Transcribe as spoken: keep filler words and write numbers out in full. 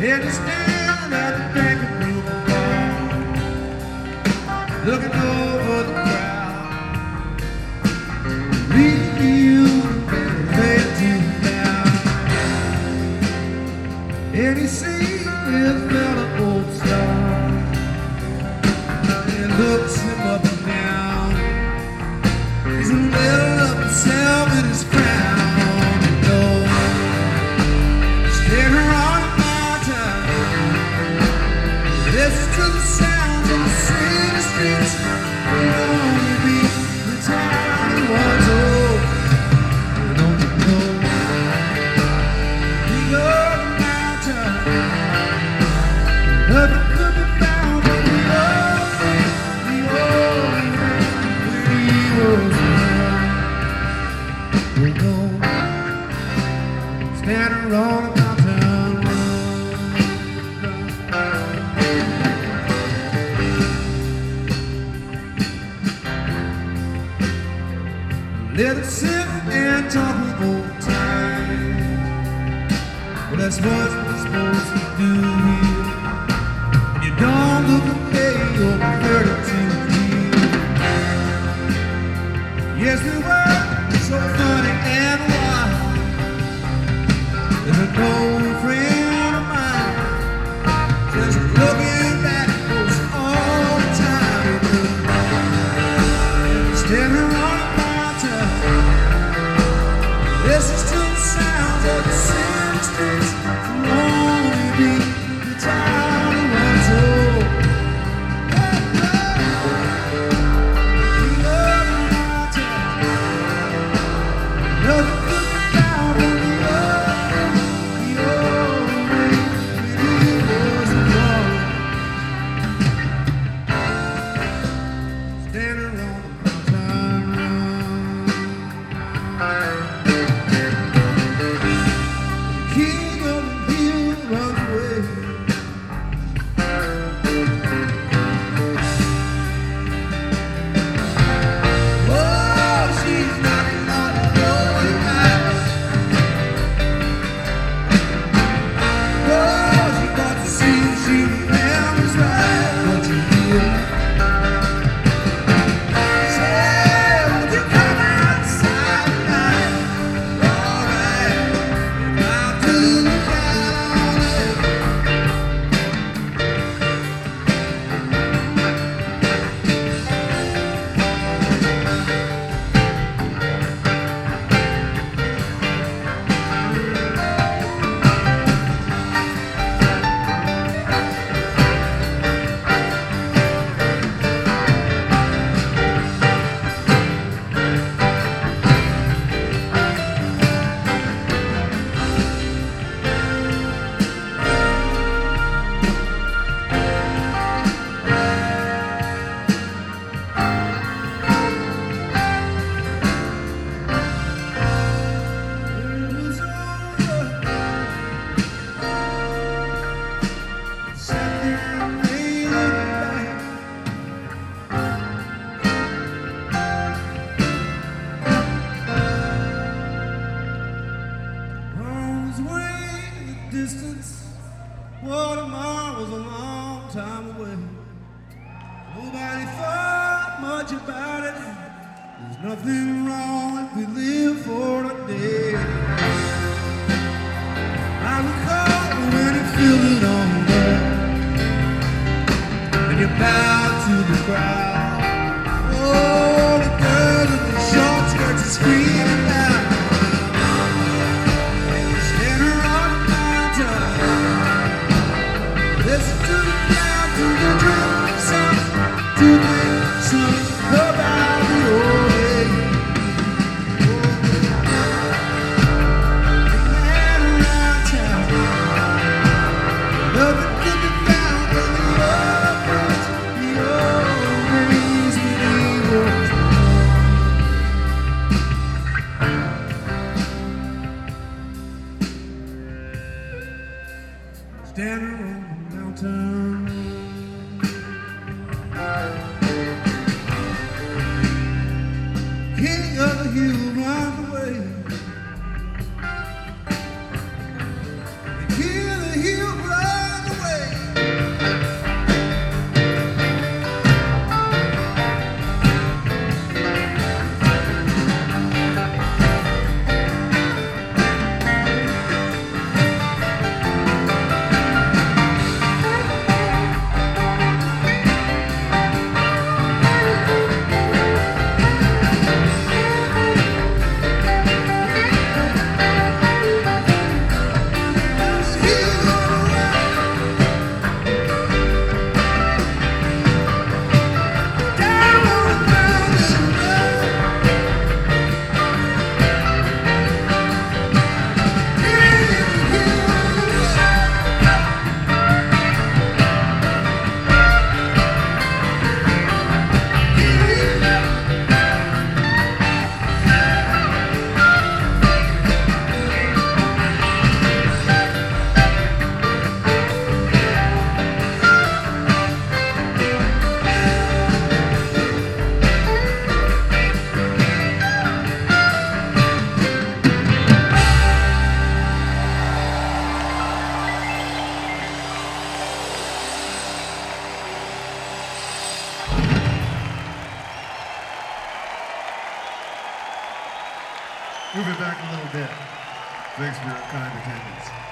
There to stand at the back of the bar, looking over the crowd, leaving you there to down. And he sees this little old star, and looks him up and down. He's in the middle of himself and his crown. Listen to the sounds of the city streets. We'll only be the town he was old. Don't you know? We love the mountain. Nothing could be found but the old thing, the old thing when he was young. We go standing on a mountain. Let us sit and talk of old times. Well, that's what we're supposed to do here. And you don't look a day over thirty-two years. Yes, we were so funny and wild. There's an old friend of mine just looking back at us all the time. And standing on listen to the sounds of the city streets. Will only be the town he was old. We love the mountain. Nothing could be found in the old, the old way when he was young. Standing on the mountain. King of the hill runs away. Oh, she's knocking on the door tonight. Oh, she wants to see if she remembers right. What you hear? Say, would you come outside tonight? All right. Distance, Watermark was a long time away. Nobody thought much about it. There's nothing wrong if we live for a day. I recall when you feel it on the and you bow to the crowd. Oh, the girls with the short skirts are screaming loud. Listen to the sound, to the drum sound, to the song about the old days. The man around town, nothing could be found but the old days, the old days when he was young. Standing on the mountain, king of the hill runs away. The king of the hill runs a bit. Thanks for your kind attendance.